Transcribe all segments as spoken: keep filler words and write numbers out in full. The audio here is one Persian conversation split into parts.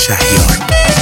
شهیار.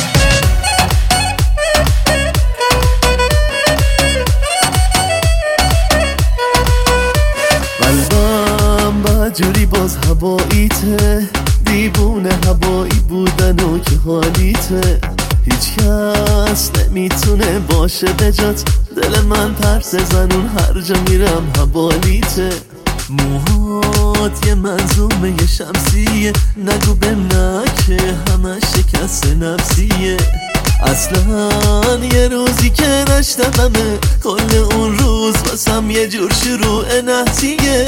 قلبم بدجوری باز هواییته، دیوونه هوایی بودن و که حالیته، هیچ کس نمیتونه باشه بجات، دل من پرس زنون هر جا میرم حوالیته. موهات یه منظومه یه شمسیه، نگو به نه که همه شکست نفسیه، اصلا یه روزی که نشتممه کل اون روز واسم یه جور شروع نحسیه.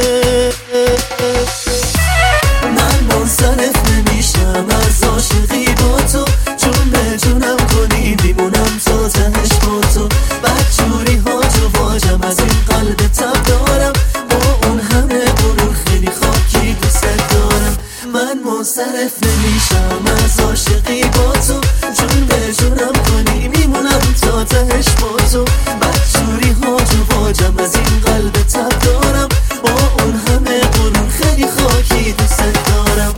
من منصرف نمیشم از عاشقی با تو، چون به جونم کنی میمونم تا تهش با تو، بدجوری هاج و واجم از این قلب تب دارم، با اون همه غرور خیلی خاکی دوست دارم. من منصرف نمیشم از عاشقی با تو، چون به جونم کنی میمونم تا تهش با تو، بدجوری هاج و واجم از این قلب تب دارم، با اون همه غرور خیلی خاکی دوست دارم.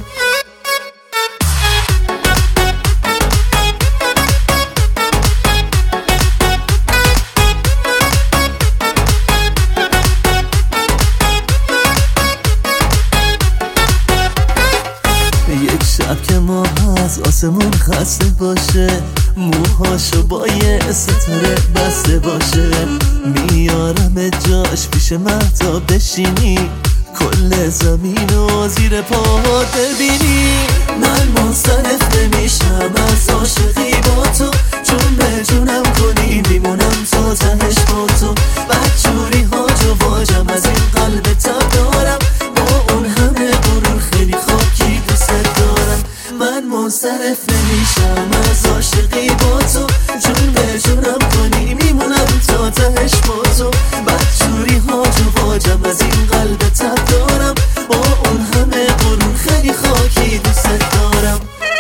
یک شب که ما از آسمون خسته باشه، موهاشو با یه ستاره بسته باشه، میارم جاش پیش مهتا بشینی، کل زمین و زیر پاهات ببینی. من منصرف نمیشم از عاشقی با تو، چون به جونم کنی میمونم تا تهش با تو، بدجوری هاج و واجم از این قلب تب دارم، با اون همه غرور خیلی خاکی دوست دارم. من منصرف نمیشم از عاشقی با تو، چون به جونم کنی میمونم تا تهش با تو، بدجوری هاج و واجم از این قلب تب دارم، با اون همه غرور خیلی خاکی دوست دارم.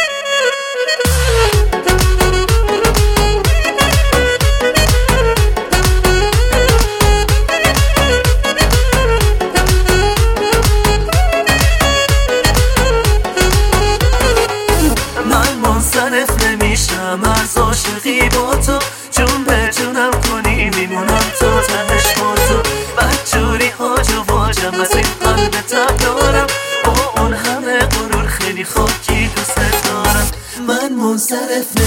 من منصرف نمیشم از عاشقی با تو، چون به جونم کنی میمونم تا تهش با تو، بدجوری هاج و واجم از این قلب تب دارم، با اون همه غرور خیلی خاکی دوست دارم. من منصرف